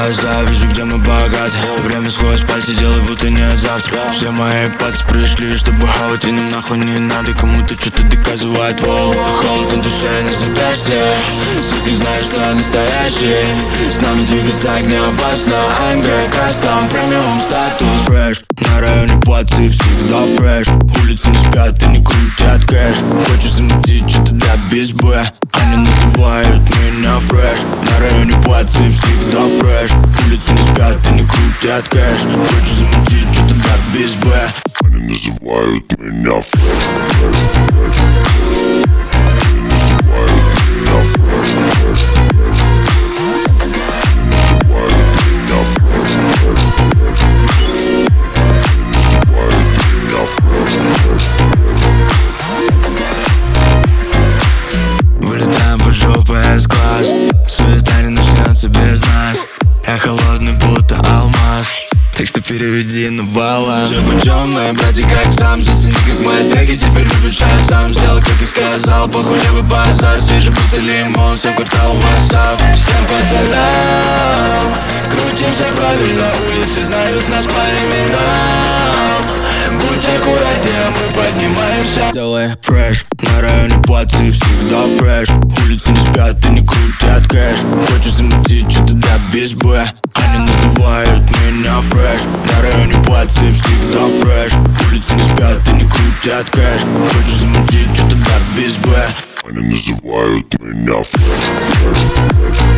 глаза, вижу, где мы богаты. Время сквозь пальцы, делай, будто нет завтра. Все мои пальцы пришли, чтобы хавать, и нам нахуй не надо кому-то что-то доказывать. Воу, холод на душе, на запястье. Суки знают, что я настоящий. С нами двигаться не опасно. МГ, кастом, премиум статус. Фреш, на районе плацы всегда фреш. Улицы не спят и не крутят кэш. Хочу замутить что-то да без Б. Они называют меня фреш. На районе плацы всегда фреш. Улицы не спят и не крутят кэш. Хочу замутить что-то да без Б. Они называют меня фреш. Вылетаем под жопой из глаз. Суета не начнется без нас. Я холодный, будто алмаз. Так что переведи на баланс. Все путем, мои братья, как сам. Зацени, как мои треки теперь любят шаг. Сам сделал, как и сказал. Похулевый базар, свежий будто лимон. Всем квартал массав. Всем пацанам крутимся правильно. Улицы знают нас по именам. Будь аккуратнее, мы поднимаемся. Делай фреш, на районе плацы всегда фреш. Улицы не спят и не крутят кэш. Хочу замутить что-то да без Б. Они называют меня фреш. На районе плацы всегда фреш. Улицы не спят и не крутят кэш. Хочу замутить что-то да без Б. Они называют меня фреш.